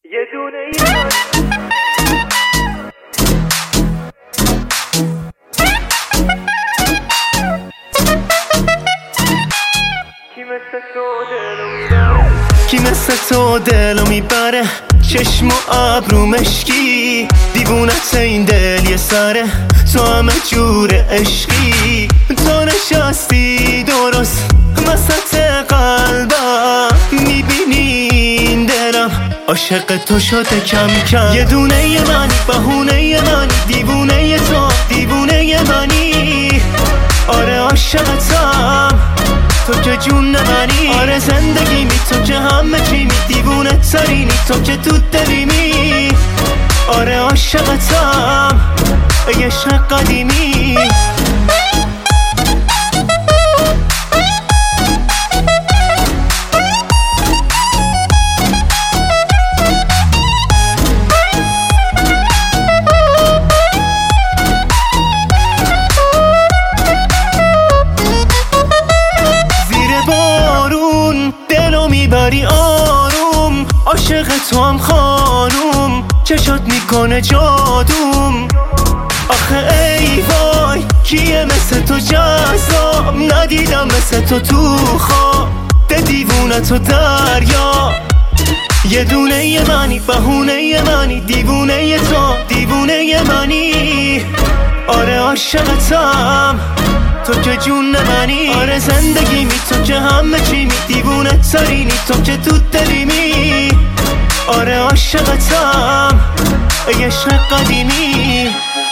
یه دونه کی مثل تو دلو میبره چشم و ابرو مشکی دیوونت این دل یه سره تو همه جور عشقی تو نشستی درست وسط قلبم میبینی این دلم عاشق تو شده کم کم یه دونه منی بهونه منی دیوونه تو دیوونه منی آره عاشقتم تو که جون منی آره زندگیمی تو که همه چیمی دیوونه ترینی تو که تو دلیمی آره عاشقتم ای عشق قدیمی میبری آروم عاشق تو هم خانوم چشات میکنه جادوم آخه ای وای کیه مثل تو جذاب ندیدم مثل تو خواب ده دیوونه تو دریا یه دونه منی بهونه منی دیوونه تو دیوونه منی آره عاشقتم تو که جون منی آره زندگیمی تو که همه چیمی دیوونه ترینی تو که تو دلیمی آره عاشقتم ای عشق قدیمی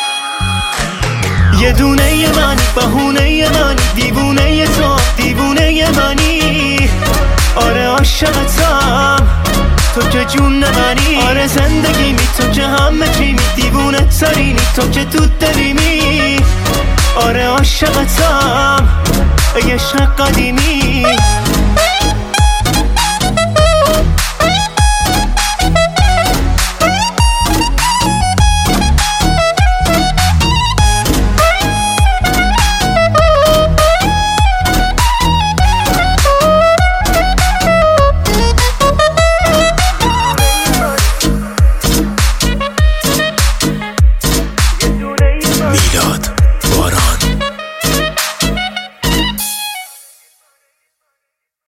یه دونه منی بهونه منی دیوونه تو دیوونه منی آره عاشقتم تو که جون منی آره زندگیمی تو که همه چیمی دیوونه ترینی تو که تو دلیمی آره عاشقتم ای عشق قدیمی